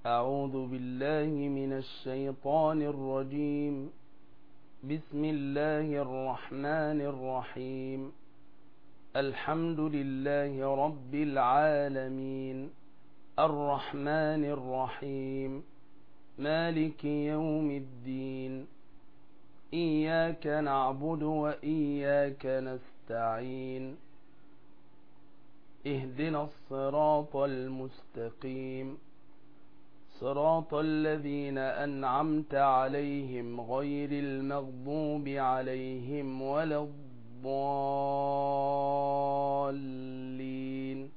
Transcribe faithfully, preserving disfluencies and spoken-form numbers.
أعوذ بالله من الشيطان الرجيم. بسم الله الرحمن الرحيم. الحمد لله رب العالمين، الرحمن الرحيم، مالك يوم الدين، إياك نعبد وإياك نستعين، اهدنا الصراط المستقيم، صراط الذين أنعمت عليهم غير المغضوب عليهم ولا الضالين.